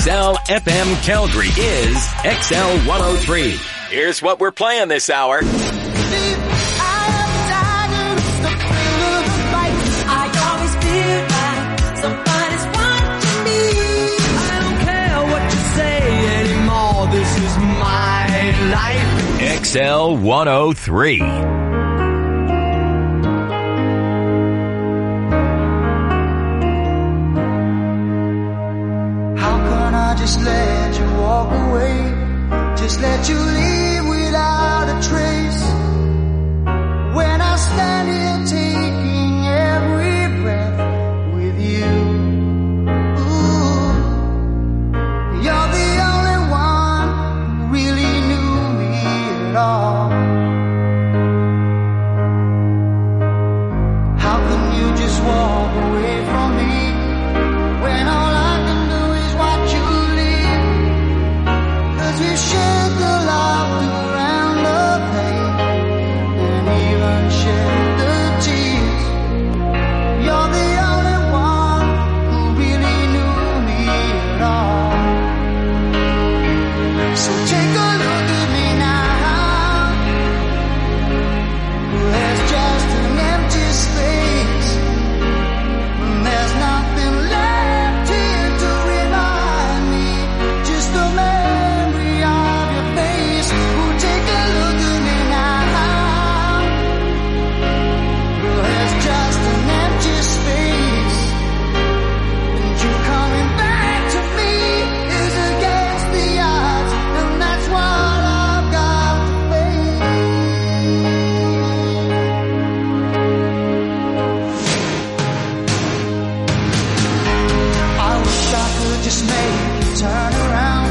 XL FM Calgary is XL 103. Here's what we're playing this hour. This is my life. XL 103. How can I just let you walk away? Just let you leave without a trace. When I stand here taking every breath with you. Ooh, you're the only one who really knew me at all. How can you just walk away from me when all I can do is watch you leave? 'Cause we shared the laughter and the pain and even shared the tears. You're the only one who really knew me at all. So take a look at me now. There's just an empty space, and there's nothing left here to remind me. Just a memory of your face. Oh, take a look at me now. There's just an empty space, and you coming back to me is against the odds, and that's what I've got to face. I wish I could just make you turn around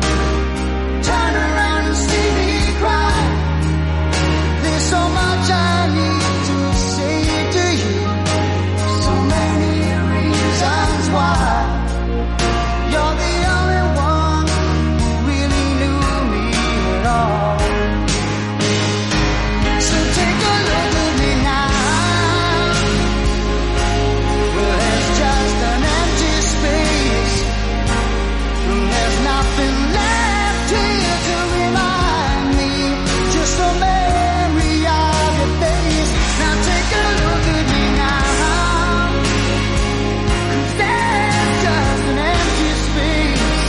and see me cry. There's so much I need to say to you, so many reasons why. You're the only one who really knew me at all. So take a look at me now. There's just an empty space, and there's nothing left here to remind me. Just a memory of your face. Now take a look at me now. 'Cause there's just an empty space,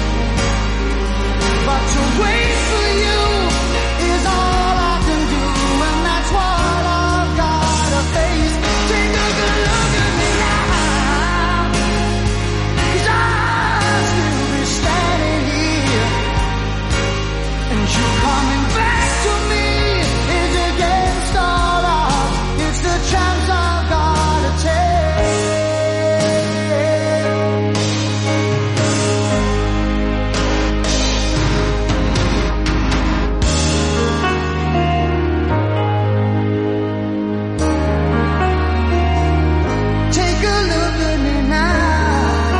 but to wait for you is all I can do, and that's what I've gotta face. Take a good look at me now, 'cause I'll still be standing here, and you coming back to me is against all odds. It's the chance I've gotta take. Take a look at me now.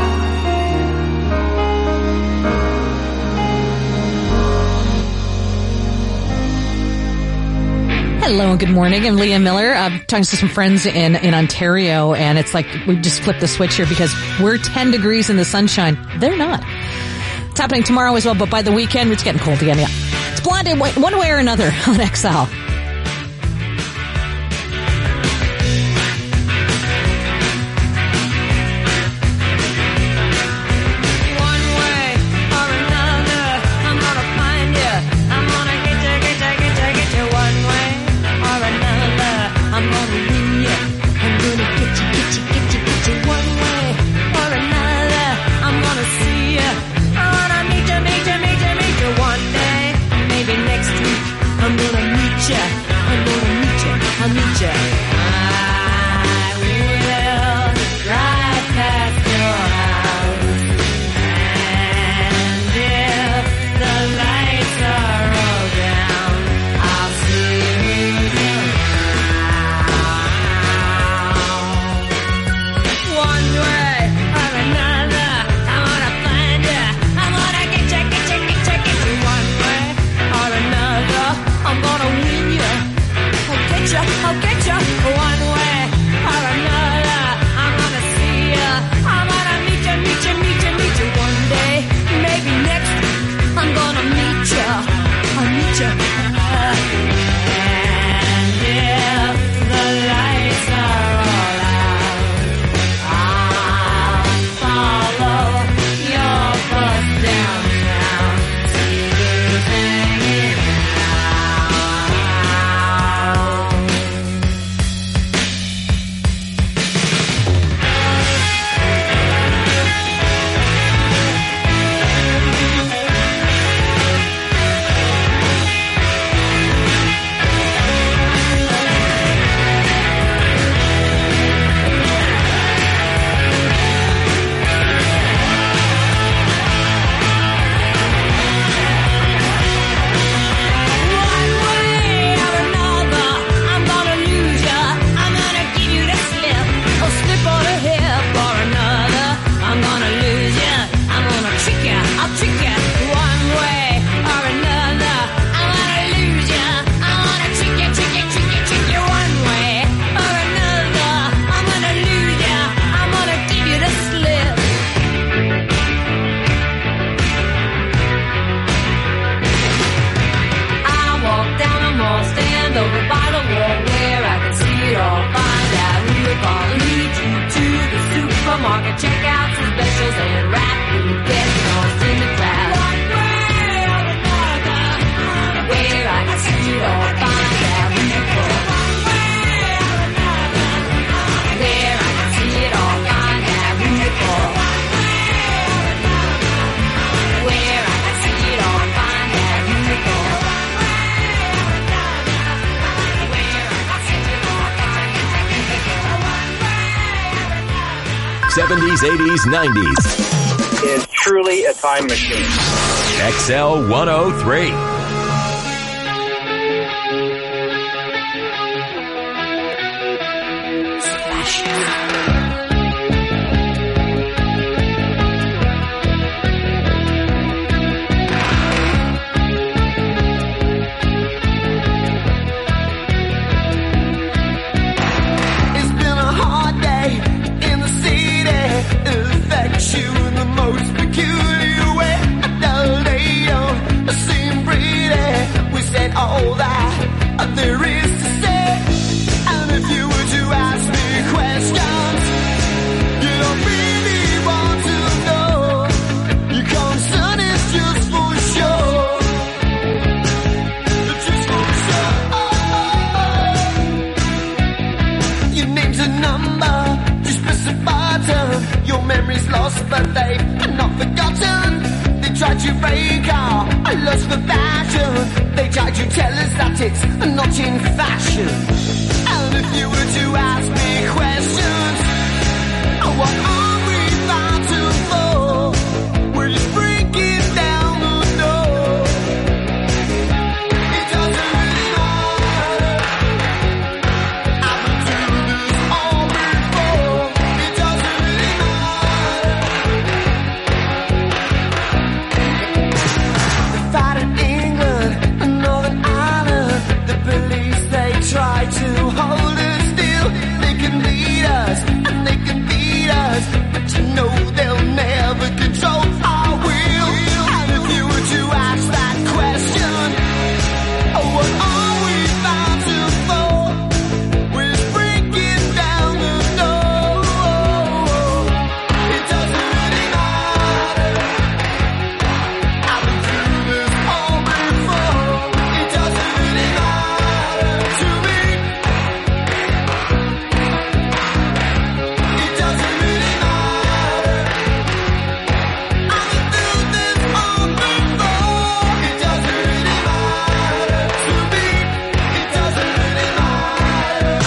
Hello and good morning. I'm Leah Miller. I'm talking to some friends in Ontario, and it's like we just flipped the switch here because we're 10 degrees in the sunshine. They're not. It's happening tomorrow as well, but by the weekend, it's getting cold again. Yeah. It's Blondie one way or another on XL. One way or another, I'm gonna find you. I'm gonna get you. One way or another, I'm gonna win you. I'm gonna get you. One way or another, I'm gonna see you. I wanna meet you. One day, maybe next week, I'm gonna meet you. I'll meet you. I will drive past your house, and if the lights are all down, I'll see you around. One way or another, I'm gonna find you. I'm gonna get you. One way or another, I'm gonna win you. I'll get you. 70s, 80s, 90s. Is truly a time machine. XL 103. It's been a hard day in the city. It affects you in the most peculiar way. It seemed pretty. We said all that there is to say. And if you were to ask me questions, you don't really want to know. Your concern is just for show. Just for show. Your name's a number, just press a button. Your memory's lost, but they are not forgotten. They tried to break our lust for passion. They tried to tell us that it's not in fashion. And if you were to ask me questions, what are we fighting for? We're just breaking down the door. It doesn't really matter. I've been through this all before. It doesn't really matter. They fight in England and Northern Ireland. The police, they try to hold us still. They can lead us and they can beat us, but you know they'll never control our will. And if you were to ask that question, what are we fighting for? We're just breaking down the door. It doesn't really matter. I've been through this all before. It doesn't really matter to me. It doesn't really matter. I've been through this all before. It doesn't really matter to me. It doesn't really matter.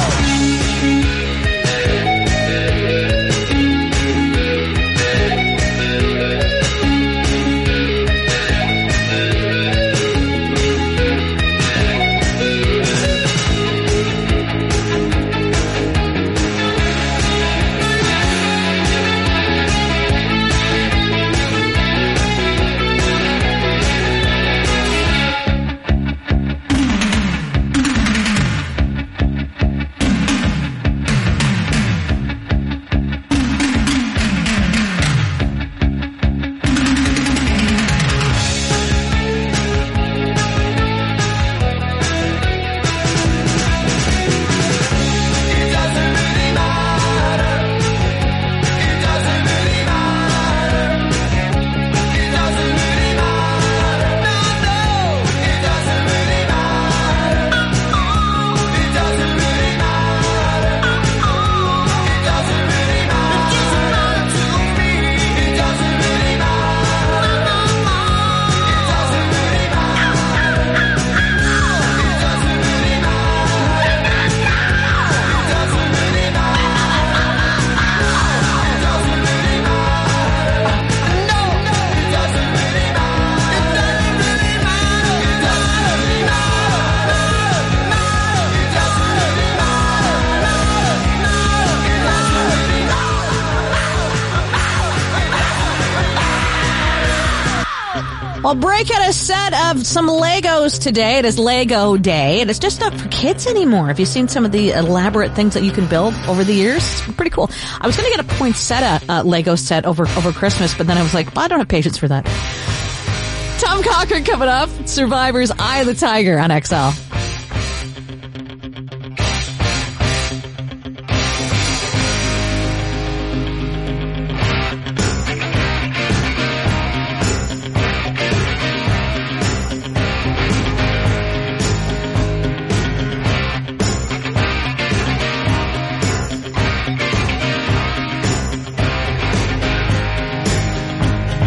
It doesn't really matter. It doesn't really matter. It doesn't really matter. No, no. It doesn't really matter. It doesn't really matter. It doesn't really matter. It doesn't matter to me. It doesn't really matter. It doesn't really matter. It doesn't really matter. It doesn't really matter. It doesn't really matter. No, it doesn't really matter. It doesn't really matter. It doesn't really matter. It doesn't really matter. It doesn't really matter. Well, break out a set of some Legos today. It is Lego Day, and it's just not for kids anymore. Have you seen some of the elaborate things that you can build over the years? It's pretty cool. I was going to get a poinsettia Lego set over Christmas, but then I was like, well, I don't have patience for that. Tom Cochran coming up. Survivor's Eye of the Tiger on XL.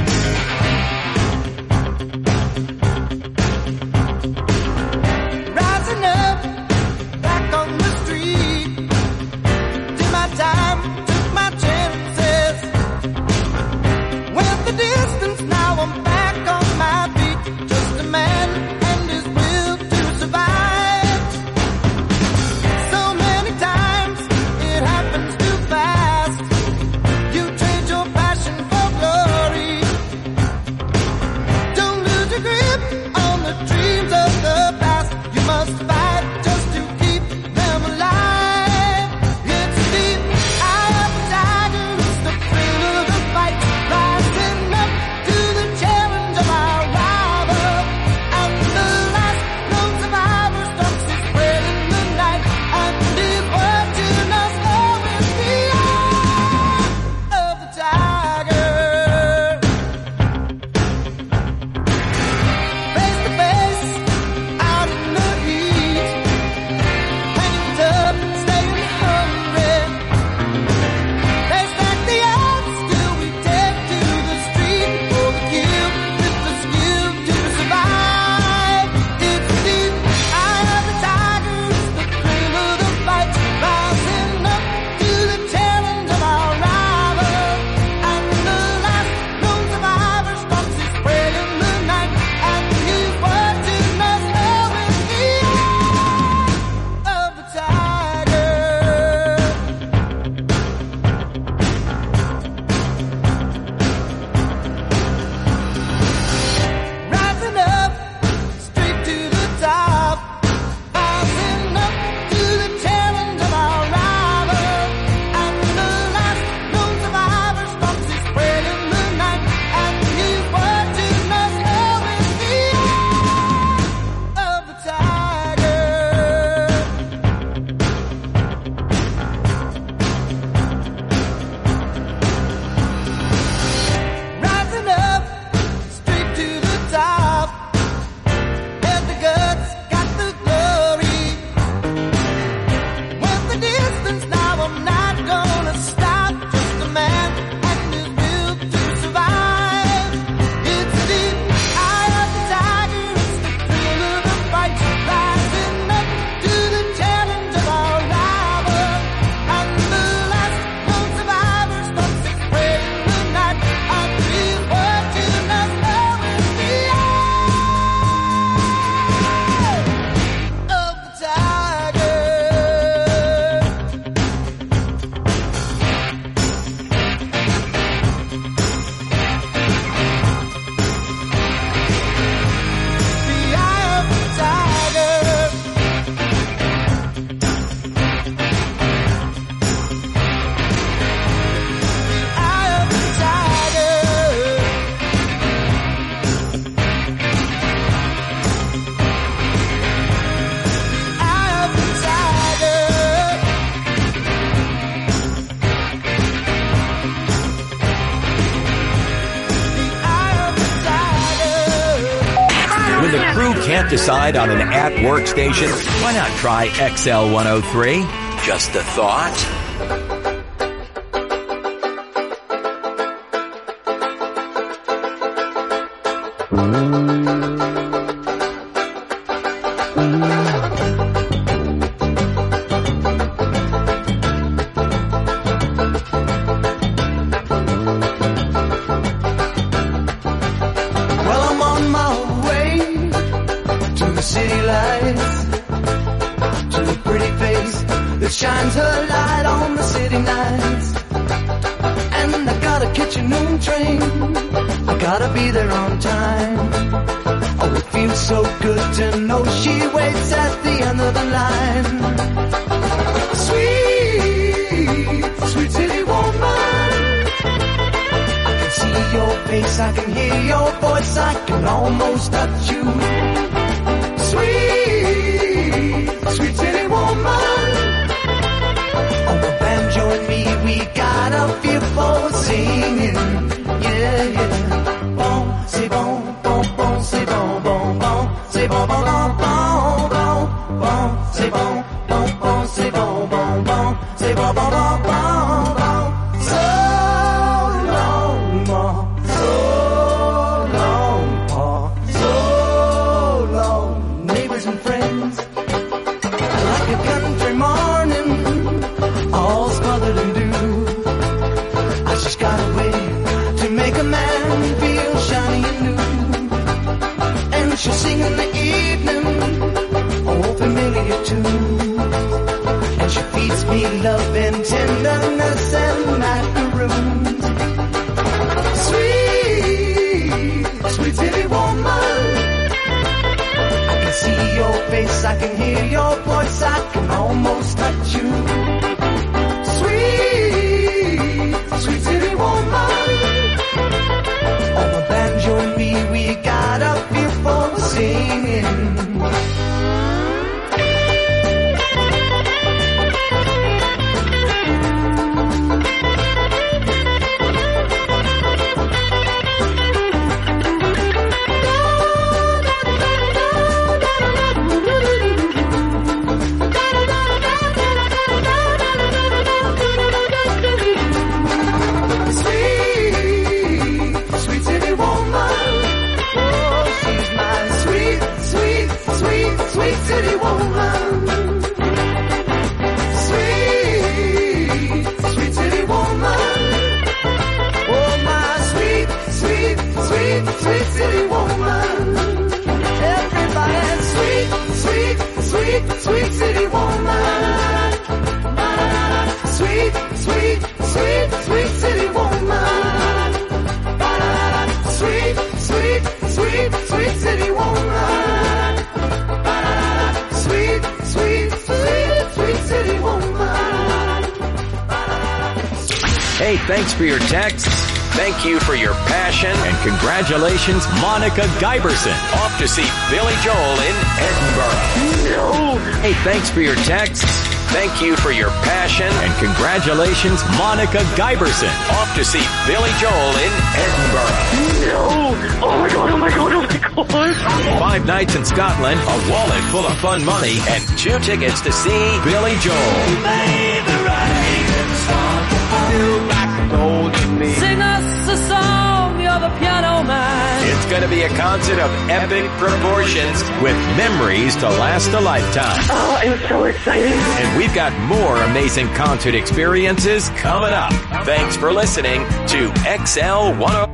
Right Can't decide on an at-work station? Why not try XL103? Just a thought. Well, I'm on my way to the city lights, to a pretty face that shines her light on the city nights. And I gotta catch a noon train, I gotta be there on time. Oh, it feels so good to know she waits at the end of the line. Sweet, sweet city woman, I can see your face, I can hear your voice, I can almost touch you. Sweet, sweet city woman, on the banjo and me, we got a feel for singing. Yeah, yeah. Bon, c'est bon, bon, bon, c'est bon, bon, bon, c'est bon, bon, bon, bon, bon, bon, c'est bon, bon, bon, c'est bon, bon, bon, c'est bon, bon, bon, bon, bon. So long, more, so long, more, so long, neighbors and friends, like a country morning, all smothered in dew. I just got a way to make a man feel shiny and new. And she'll sing in the evening, oh, familiar too. And she feeds me love and tenderness and macaroons. Sweet, sweet city woman, I can see your face, I can hear your voice, I can almost touch you. Sweet, sweet city woman, on the banjo and me, we got a feel for singing. City woman, sweet, sweet city woman, oh my sweet, sweet, sweet, sweet city woman. Everybody, sweet, sweet, sweet, sweet city woman. Sweet, sweet, sweet, sweet city woman. Sweet, sweet, sweet, sweet city woman. Sweet, sweet, sweet, sweet city woman. Hey, thanks for your texts. Thank you for your passion. And congratulations, Monica Giberson, off to see Billy Joel in Edinburgh. Hey, thanks for your texts. Thank you for your passion. And congratulations, Monica Giberson, off to see Billy Joel in Edinburgh. Oh my god, oh my god, oh my god. 5 nights in Scotland, a wallet full of fun money, and 2 tickets to see Billy Joel. Sing us a song, you're the piano man. It's going to be a concert of epic proportions with memories to last a lifetime. Oh, I'm so excited. And we've got more amazing concert experiences coming up. Thanks for listening to XL103.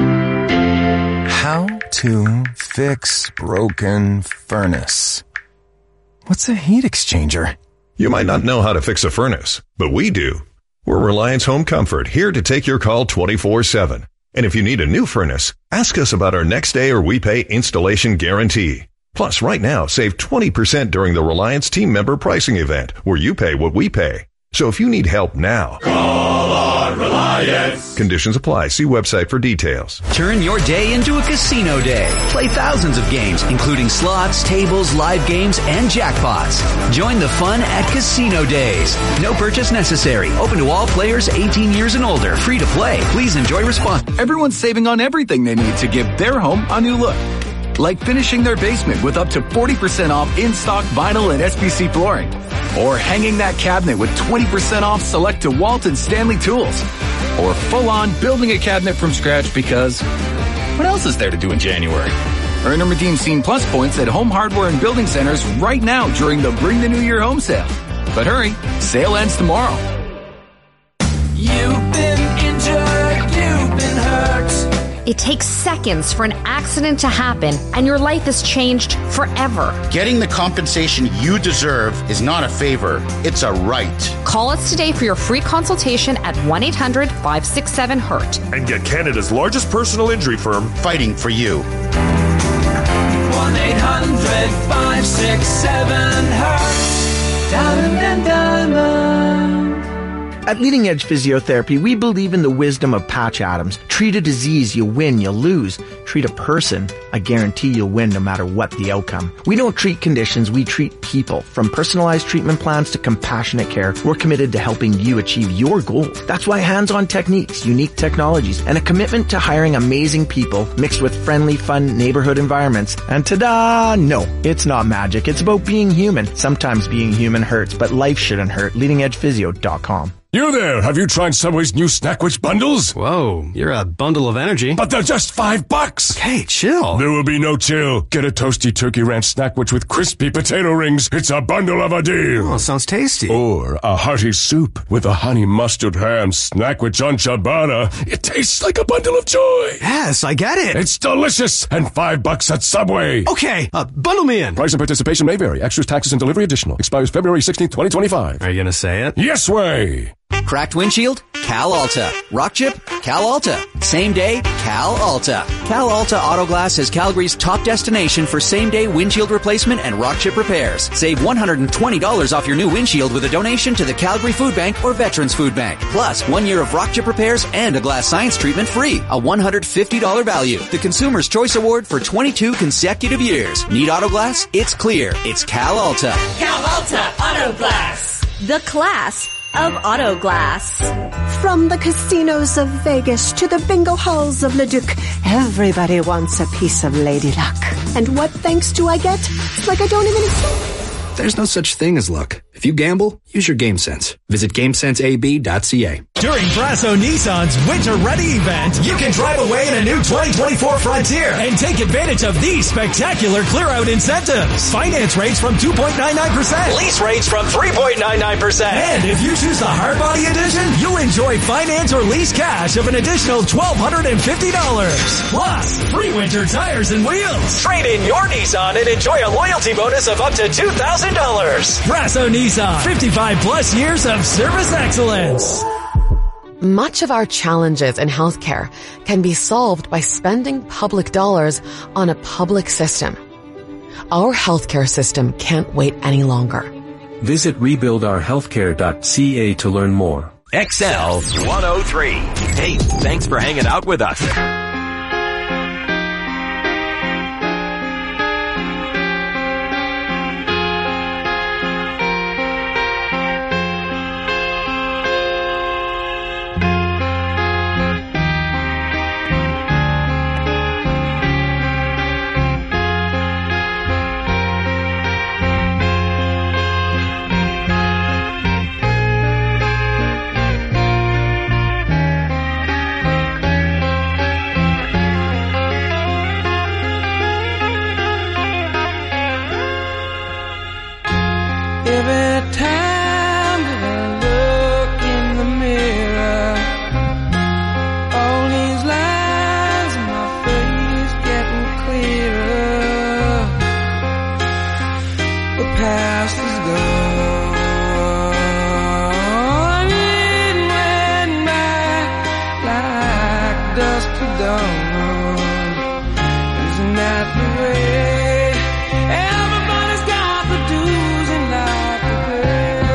How to fix broken furnace. What's a heat exchanger? You might not know how to fix a furnace, but we do. We're Reliance Home Comfort, here to take your call 24/7. And if you need a new furnace, ask us about our next day or we pay installation guarantee. Plus, right now, save 20% during the Reliance team member pricing event, where you pay what we pay. So if you need help now, call on Reliance. Conditions apply. See website for details. Turn your day into a casino day. Play thousands of games, including slots, tables, live games, and jackpots. Join the fun at Casino Days. No purchase necessary. Open to all players 18 years and older. Free to play. Please enjoy responsibly. Everyone's saving on everything they need to give their home a new look. like finishing their basement with up to 40% off in-stock vinyl and SPC flooring, or hanging that cabinet with 20% off select DeWalt and Stanley tools, or full-on building a cabinet from scratch because what else is there to do in January? Earn or redeem Scene Plus points at Home Hardware and Building Centers right now during the Bring the New Year home sale. But hurry, sale ends tomorrow. You've been injured, you've been hurt. It takes seconds for an accident to happen, and your life is changed forever. Getting the compensation you deserve is not a favor, it's a right. Call us today for your free consultation at 1-800-567-HURT. And get Canada's largest personal injury firm fighting for you. 1-800-567-HURT. Diamond and Diamond. At Leading Edge Physiotherapy, we believe in the wisdom of Patch Adams. Treat a disease, you win, you lose. Treat a person, I guarantee you'll win no matter what the outcome. We don't treat conditions, we treat people. From personalized treatment plans to compassionate care, we're committed to helping you achieve your goals. That's why hands-on techniques, unique technologies, and a commitment to hiring amazing people mixed with friendly, fun neighborhood environments. And ta-da! No, it's not magic. It's about being human. Sometimes being human hurts, but life shouldn't hurt. LeadingEdgePhysio.com. You there, have you tried Subway's new Snackwich bundles? Whoa, you're a bundle of energy. But they're just $5. Hey, chill. There will be no chill. Get a toasty turkey ranch Snackwich with crispy potato rings. It's a bundle of a deal. Oh, sounds tasty. Or a hearty soup with a honey mustard ham Snackwich on ciabatta. It tastes like a bundle of joy. Yes, I get it. It's delicious and $5 at Subway. Okay, bundle me in. Price and participation may vary. Extras, taxes, and delivery additional. Expires February 16th, 2025. Are you gonna say it? Yes way. Cracked windshield? Cal Alta. Rock chip? Cal Alta. Same day? Cal Alta. Cal Alta Auto Glass is Calgary's top destination for same-day windshield replacement and rock chip repairs. Save $120 off your new windshield with a donation to the Calgary Food Bank or Veterans Food Bank. Plus, 1 year of rock chip repairs and a glass science treatment free. A $150 value. The Consumer's Choice Award for 22 consecutive years. Need auto glass? It's clear. It's Cal Alta. Cal Alta Auto Glass. The class of auto glass. From the casinos of Vegas to the bingo halls of Leduc, everybody wants a piece of Lady Luck. And what thanks do I get? It's like I don't even exist. There's no such thing as luck. If you gamble, use your game sense. Visit GameSenseAB.ca. During Brasso Nissan's Winter Ready event, you can drive away in a new 2024 Frontier and take advantage of these spectacular clear-out incentives. Finance rates from 2.99%. Lease rates from 3.99%. And if you choose the Hardbody Edition, you'll enjoy finance or lease cash of an additional $1,250. Plus, free winter tires and wheels. Trade in your Nissan and enjoy a loyalty bonus of up to $2,000. Brasso Nissan, 55 plus years of service excellence. Much of our challenges in healthcare can be solved by spending public dollars on a public system. Our healthcare system can't wait any longer. Visit rebuildourhealthcare.ca to learn more. XL 103. Hey, thanks for hanging out with us. Every time that I look in the mirror, all these lines in my face getting clearer. The past is gone, it went by like dust to dawn. Isn't that the way? Everybody's got the do's and life to pay.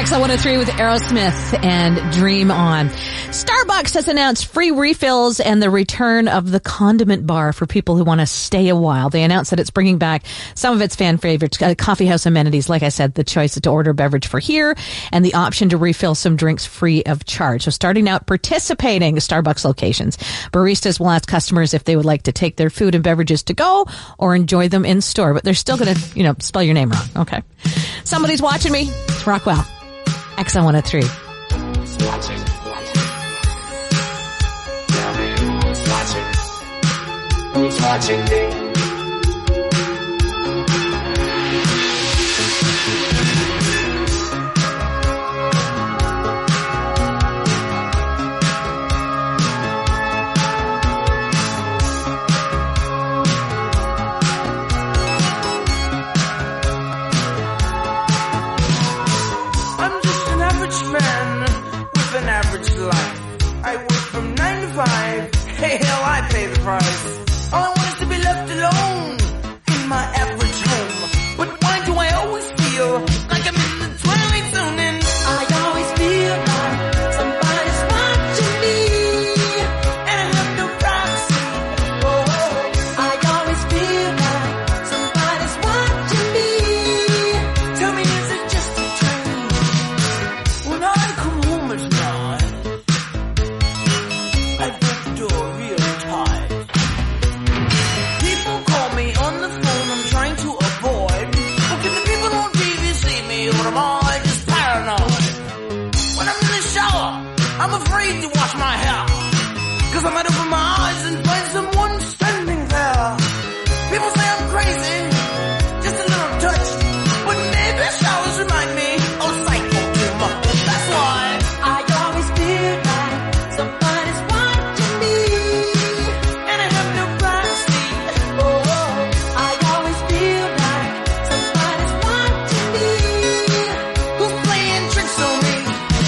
XL 103 with Aerosmith and Dream On. Starbucks has announced free refills and the return of the condiment bar for people who want to stay a while. They announced that it's bringing back some of its fan favorites, coffee house amenities. Like I said, the choice to order a beverage for here and the option to refill some drinks free of charge. So starting out participating Starbucks locations, baristas will ask customers if they would like to take their food and beverages to go or enjoy them in store. But they're still going to, spell your name wrong. Okay. Somebody's watching me. It's Rockwell. XL 103. Who's watching me? I'm just an average man with an average life. I work from 9 to 5. Hey, hell, I pay the price. All I want is to be left alone in my average home. But why do I always feel like I'm in the twilight zone? And I always feel like somebody's watching me, and I have no privacy. Oh, I always feel like somebody's watching me. Tell me, is it just a dream? When I come home at night, I break the door real tight. People call me on the phone, I'm trying to avoid. But can the people on TV see me, or am I just paranoid? When I'm in the shower, I'm afraid to wash my hair, 'cause I might open my eyes and find someone standing there. People say I'm crazy, just a little touched, but maybe showers remind me of psycho too much. That's why I always feel like somebody's watching me, and I have no privacy. Oh, I always feel like somebody's watching me, who's playing tricks on me.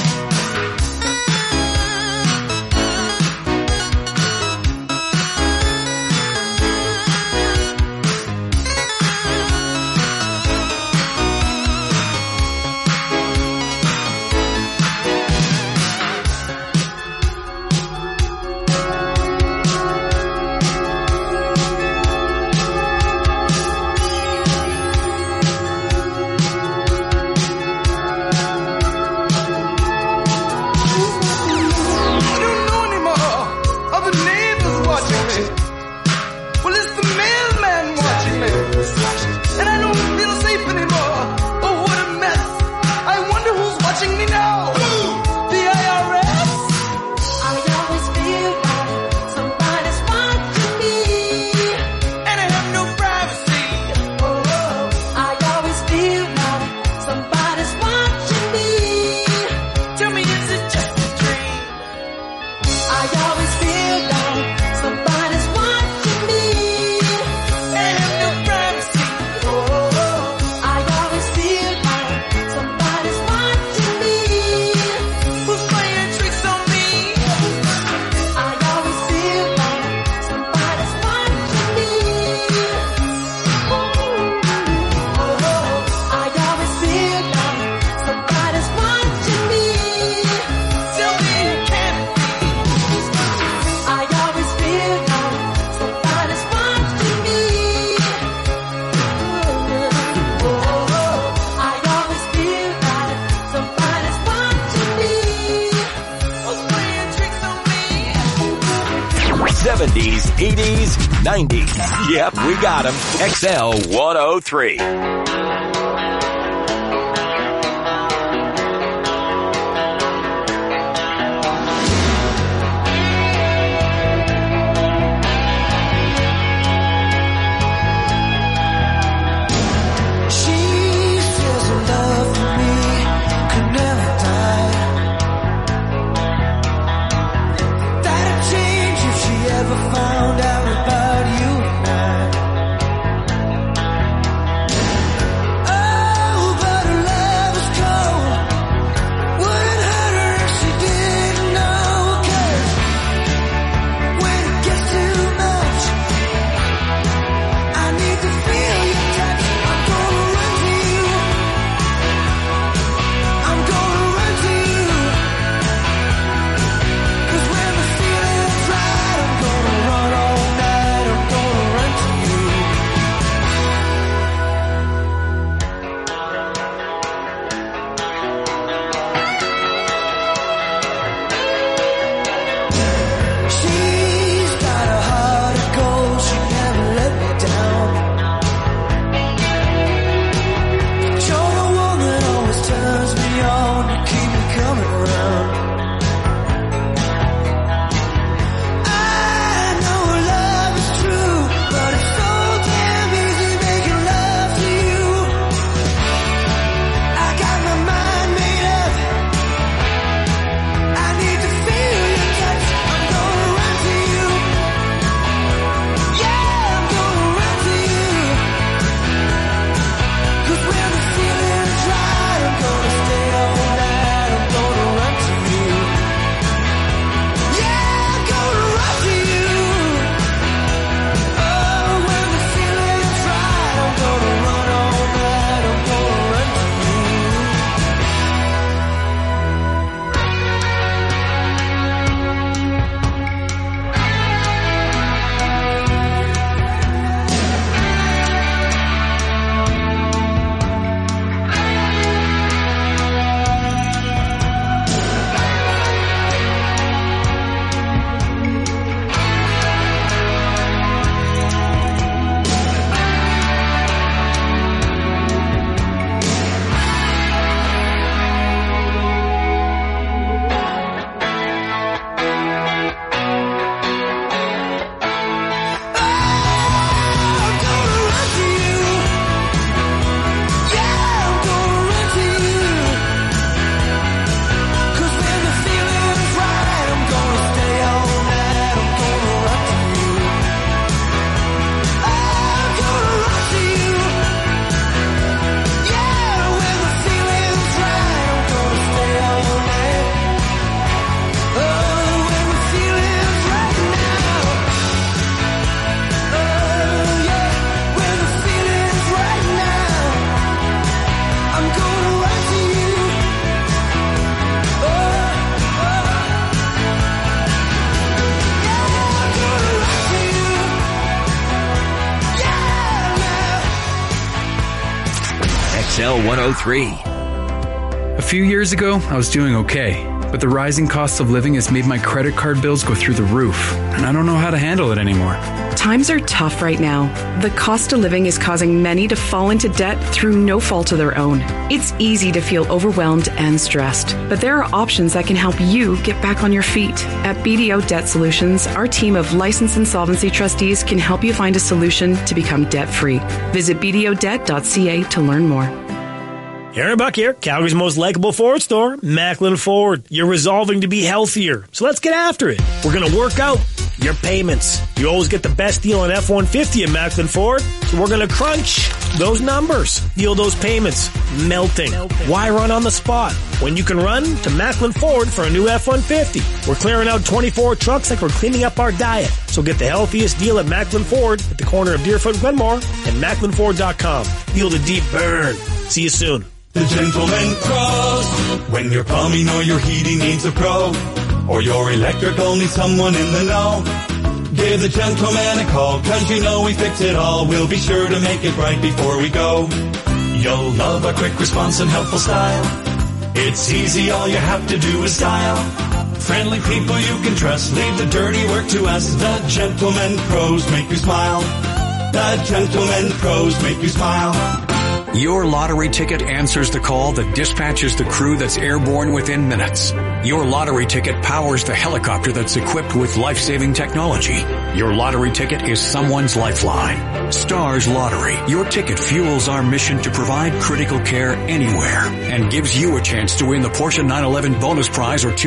I don't know anymore. Are the neighbors watching me? Well, it's the mailman watching me. And I don't feel safe anymore. Oh, what a mess. I wonder who's watching me now. The IRS? I always feel like somebody's watching me, and I have no privacy. Oh, I always feel like somebody's watching me. Tell me, is it just a dream? I always feel like somebody's watching me, and I have no privacy. Oh, I always feel like somebody's watching me, who's playing tricks on me. I always feel like somebody's watching me. Oh, I always feel like somebody's watching me. Tell me it can't be. I always feel like somebody's watching me. I always feel like somebody's watching me, who's playing tricks on me. 70s, 80s, 90s. Yep, we got them. XL 103. She feels a love for me could never die. That'd change if she ever found out about you and I. XL103. A few years ago, I was doing okay, but the rising cost of living has made my credit card bills go through the roof, and I don't know how to handle it anymore. Times are tough right now. The cost of living is causing many to fall into debt through no fault of their own. It's easy to feel overwhelmed and stressed, but there are options that can help you get back on your feet. At BDO Debt Solutions, our team of licensed insolvency trustees can help you find a solution to become debt-free. Visit bdodebt.ca to learn more. Aaron Buck here, Calgary's most likable Ford store, Macklin Ford. You're resolving to be healthier, so let's get after it. We're going to work out your payments. You always get the best deal on F-150 at Macklin Ford, so we're going to crunch those numbers, feel those payments melting. Why run on the spot when you can run to Macklin Ford for a new F-150? We're clearing out 24 trucks like we're cleaning up our diet. So get the healthiest deal at Macklin Ford at the corner of Deerfoot and Glenmore at macklinford.com. Feel the deep burn. See you soon. The Gentleman Pros. When your plumbing or your heating needs a pro, or your electrical needs someone in the know, give the Gentleman a call, 'cause you know we fix it all. We'll be sure to make it right before we go. You'll love our quick response and helpful style. It's easy, all you have to do is dial. Friendly people you can trust, leave the dirty work to us. The Gentleman Pros make you smile. The Gentleman Pros make you smile. Your lottery ticket answers the call that dispatches the crew that's airborne within minutes. Your lottery ticket powers the helicopter that's equipped with life-saving technology. Your lottery ticket is someone's lifeline. Stars Lottery. Your ticket fuels our mission to provide critical care anywhere and gives you a chance to win the Porsche 911 bonus prize or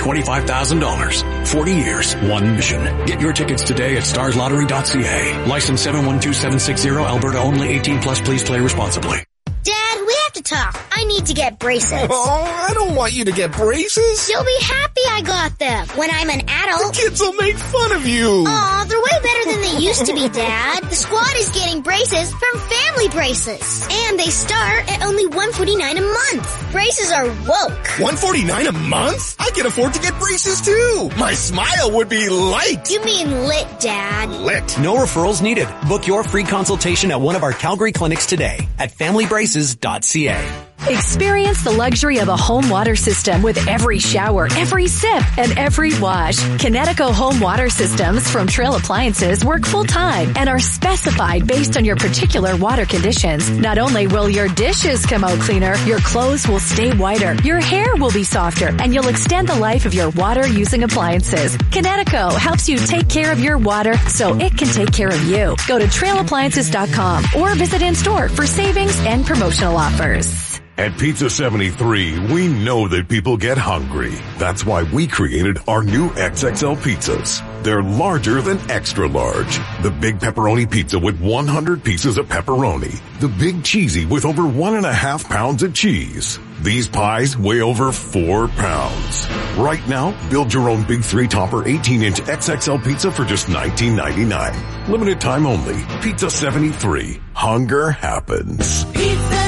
$225,000. 40 years, one mission. Get your tickets today at starslottery.ca. License 712760, Alberta only. 18 plus. Please play responsibly. Dad, we have to talk. I need to get braces. Oh, I don't want you to get braces. You'll be happy I got them. When I'm an adult, the kids will make fun of you. Aw, they're way better than they used to be, Dad. The squad is getting braces from Family Braces. And they start at only $149 a month. Braces are woke. $149 a month? I can afford to get braces too. My smile would be light. You mean lit, Dad. Lit. No referrals needed. Book your free consultation at one of our Calgary clinics today at familybraces.ca. Experience the luxury of a home water system with every shower, every sip, and every wash. Kinetico home water systems from Trail Appliances work full-time and are specified based on your particular water conditions. Not only will your dishes come out cleaner, your clothes will stay whiter, your hair will be softer, and you'll extend the life of your water-using appliances. Kinetico helps you take care of your water so it can take care of you. Go to trailappliances.com or visit in-store for savings and promotional offers. At Pizza 73, we know that people get hungry. That's why we created our new XXL pizzas. They're larger than extra large. The big pepperoni pizza with 100 pieces of pepperoni. The big cheesy with over 1.5 pounds of cheese. These pies weigh over 4 pounds. Right now, build your own big 3-topper 18-inch XXL pizza for just $19.99. Limited time only. Pizza 73. Hunger happens. Pizza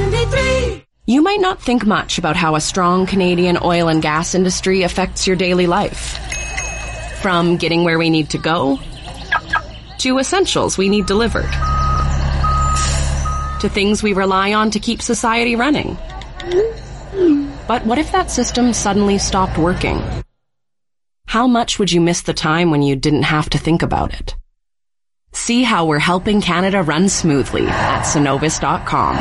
73. You might not think much about how a strong Canadian oil and gas industry affects your daily life. From getting where we need to go, to essentials we need delivered, to things we rely on to keep society running. But what if that system suddenly stopped working? How much would you miss the time when you didn't have to think about it? See how we're helping Canada run smoothly at Cenovus.com.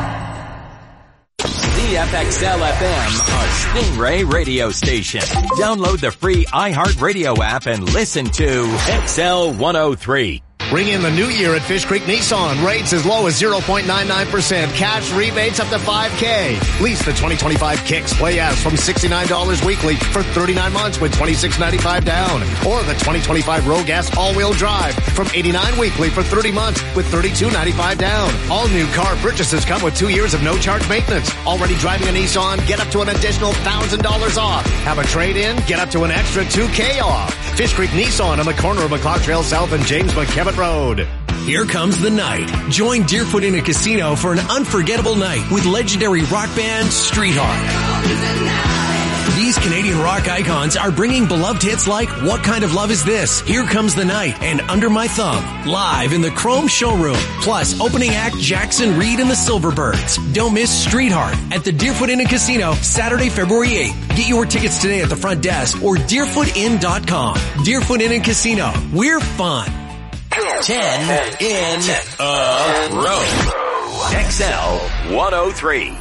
CFXL FM, a Stingray radio station. Download the free iHeartRadio app and listen to XL103. Ring in the new year at Fish Creek Nissan. Rates as low as 0.99%. Cash rebates up to $5K. Lease the 2025 Kicks Play as from $69 weekly for 39 months with $26.95 down. Or the 2025 Rogue Gas All-Wheel Drive from $89 weekly for 30 months with $32.95 down. All new car purchases come with 2 years of no-charge maintenance. Already driving a Nissan? Get up to an additional $1,000 off. Have a trade-in? Get up to an extra $2K off. Fish Creek Nissan on the corner of McLeod Trail South and James McKevitt Road. Here comes the night. Join Deerfoot in a casino for an unforgettable night with legendary rock band Street Hawk. These Canadian rock rock icons are bringing beloved hits like What Kind of Love Is This?, Here Comes the Night, and Under My Thumb live in the Chrome Showroom. Plus, opening act Jackson Reed and the Silverbirds. Don't miss Street Heart at the Deerfoot Inn and Casino Saturday, February 8th. Get your tickets today at the front desk or deerfootin.com. Deerfoot Inn and Casino. We're fun. 10 in a row. XL 103.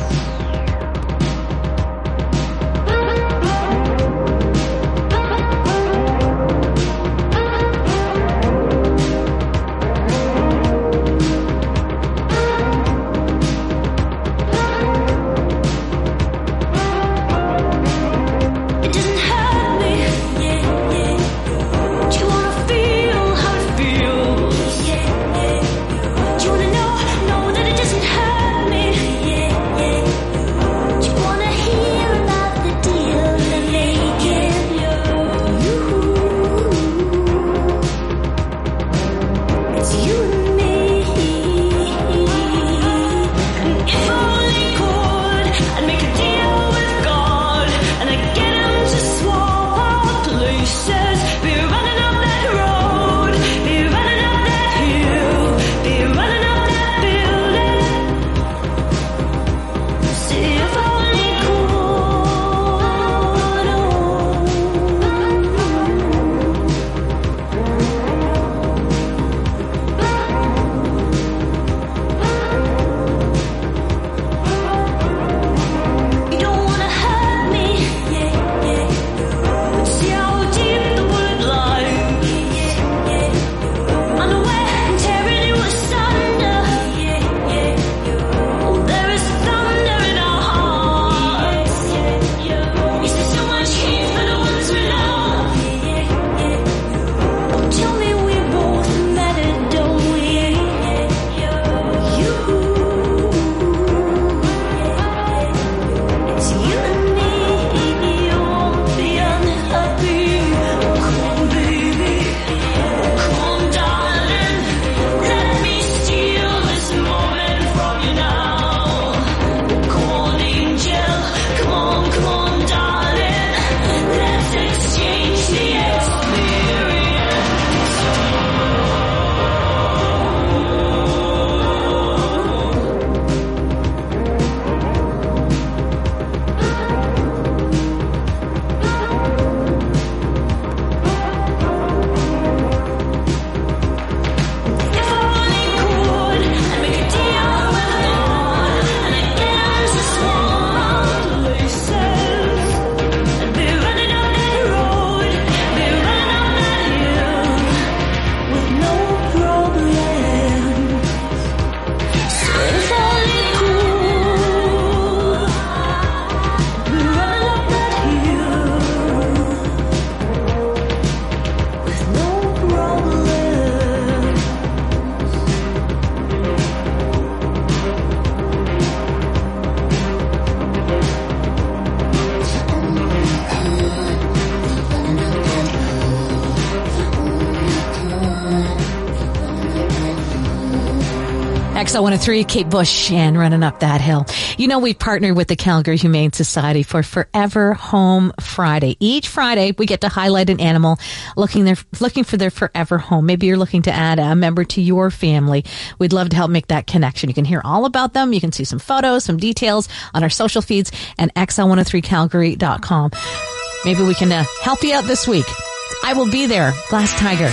XL103, Kate Bush, and Running Up That Hill. You know, we've partnered with the Calgary Humane Society for Forever Home Friday. Each Friday, we get to highlight an animal looking for their forever home. Maybe you're looking to add a member to your family. We'd love to help make that connection. You can hear all about them. You can see some photos, some details on our social feeds and XL103Calgary.com. Maybe we can help you out this week. I will be there. Glass Tiger,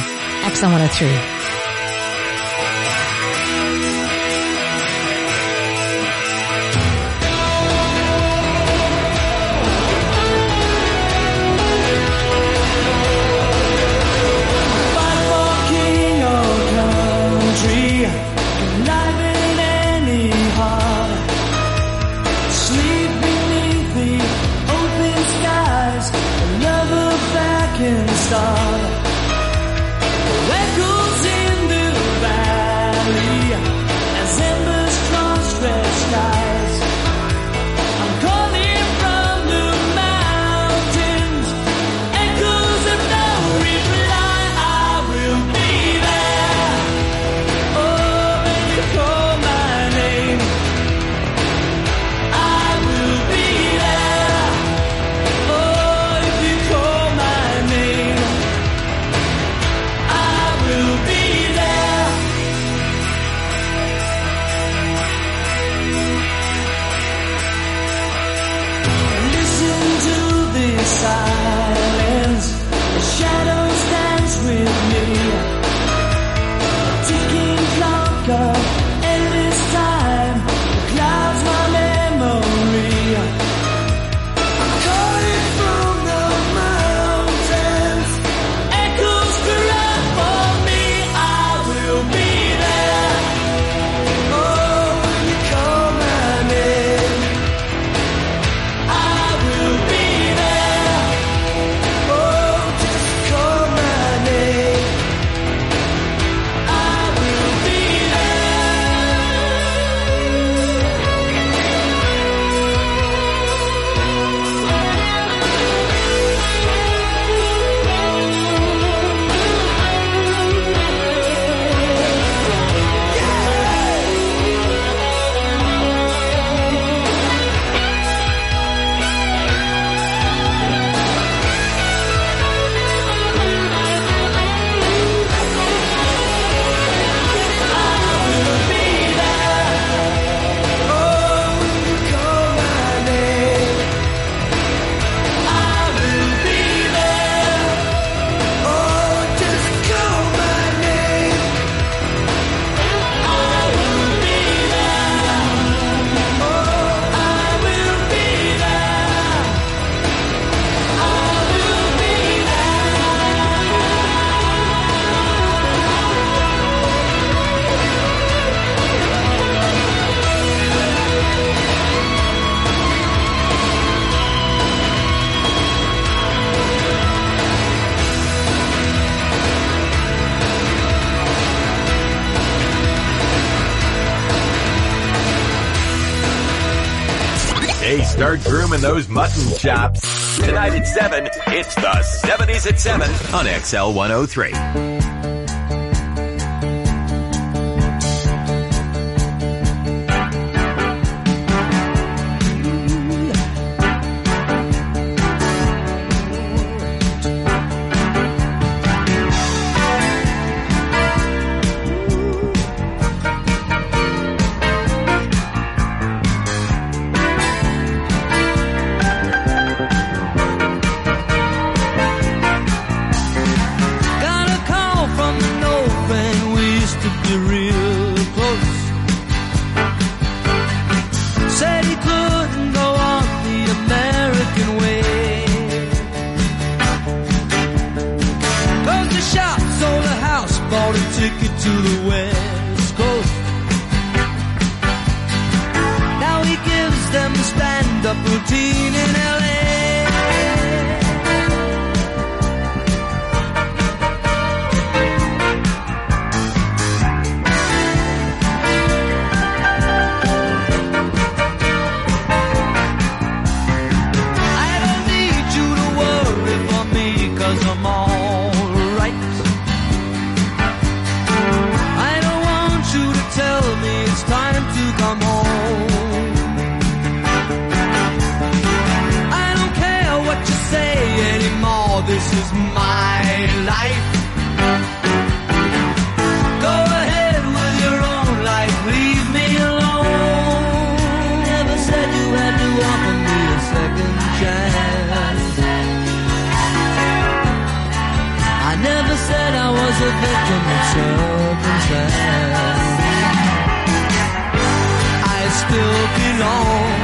XL103. silence, the shadows dance with me. Ticking clock of endless time clouds my memory. I'm calling from the mountains, echoes cry for me. I will be there. Oh, when you call my name, I will be there. Oh, just call my name. I will be Hey, start grooming those mutton chops. Tonight at 7, it's the 70s at 7 on XL 103. Got a call from an old friend, we used to be real close. Said he couldn't go on the American way. Closed the shop, sold a house, bought a ticket to the West Coast. Now he gives them the stand-up routine in L.A. I don't need you to worry for me, 'cause I'm alright. I don't want you to tell me it's time to come home. I don't care what you say anymore, this is my life. Go ahead with your own life, leave me alone. Never said you had to offer me a second chance. I never said I was a victim of circumstance. I still belong.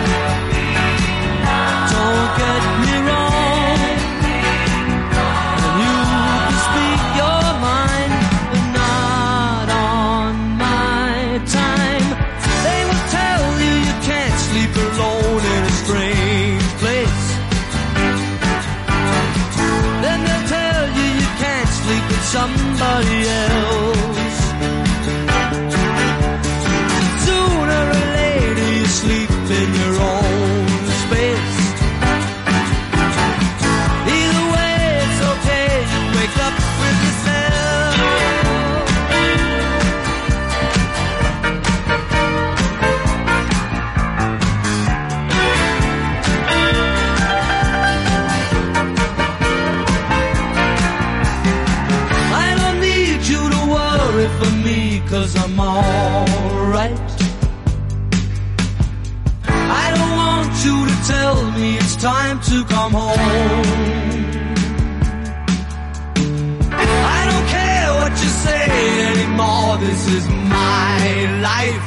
Don't get me wrong. And you can speak your mind, but not on my time. They will tell you you can't sleep alone in a strange place. Then they'll tell you you can't sleep with somebody else. Sooner or later you sleep in your own space. Either way it's okay, you wake up with yourself. I don't need you to worry for me, 'cause I'm alright. I don't want you to tell me it's time to come home. this is my life.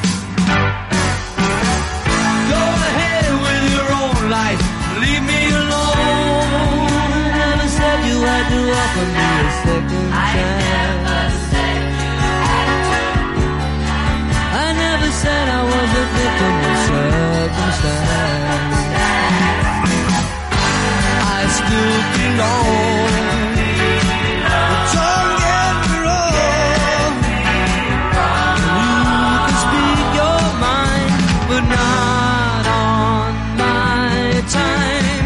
Go ahead with your own life, leave me alone. I never said you had to offer me a second chance. I never said I was a victim of circumstance. I still belong. Don't get me wrong. You can speak your mind, but not on my time.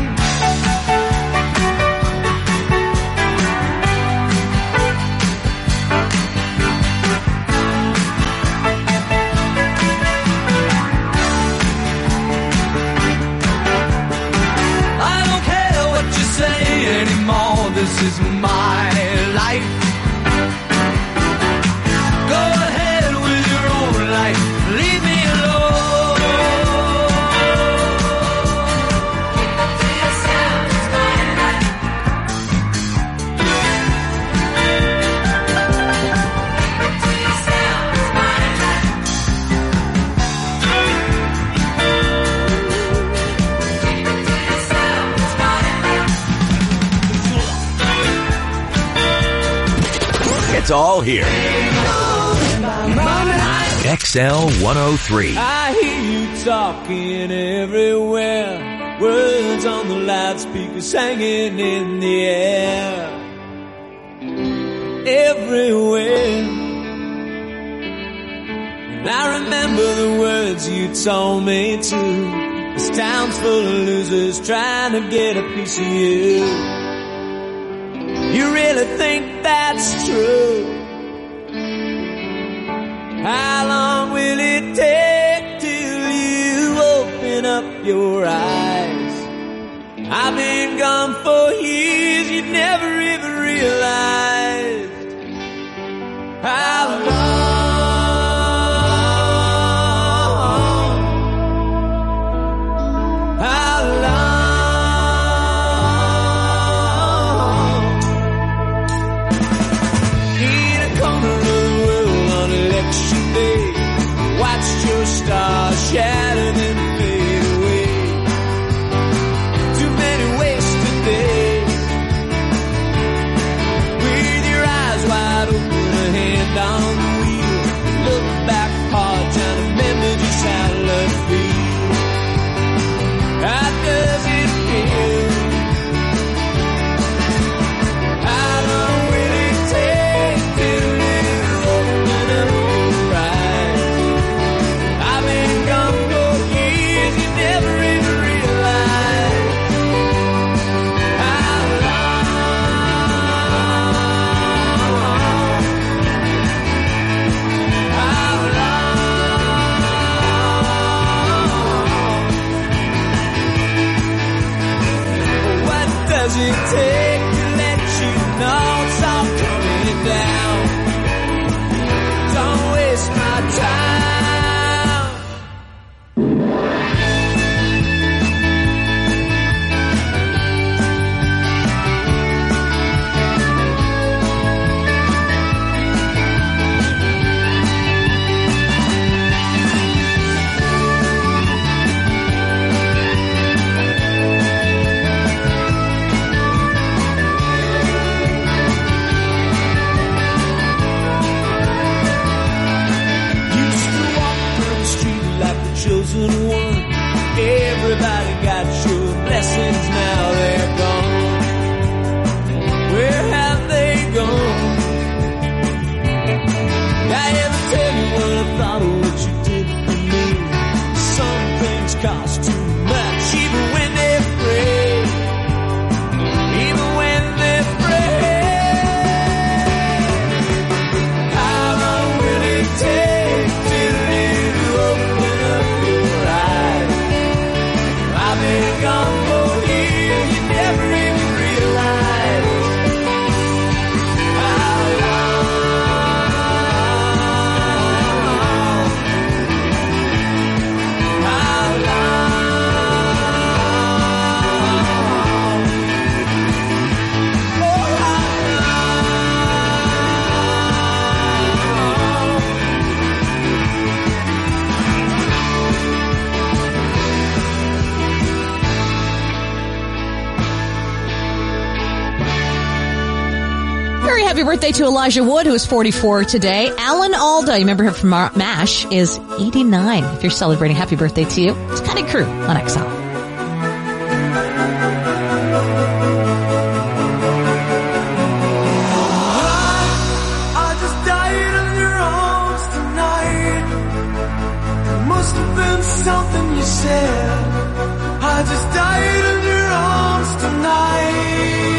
I don't care what you say anymore. This is my life. Go ahead with your own life. Leave me alone. It's all here. XL 103. I hear you talking everywhere. Words on the loudspeakers hanging in the air. Everywhere. And I remember the words you told me too. This town's full of losers trying to get a piece of you. You really think that's true? How long will it take till you open up your eyes? I've been gone for years, you never even realized how long. How long. Watched your stars shatter and fade away. Too many wasted days. With your eyes wide open, a hand on the wheel. Look back hard, trying to remember just how love feels. How does it feel? How long will it take till you open up your eyes? I've been gone for years, you never even realized how long. How long. What does it take to let you know it's all coming down? Don't waste my time. Happy birthday to Elijah Wood, who is 44 today. Alan Alda, you remember her from MASH, is 89. If you're celebrating, happy birthday to you. It's Cutting Crew on XL. I just died in your arms tonight. It must have been something you said. I just died in your arms tonight.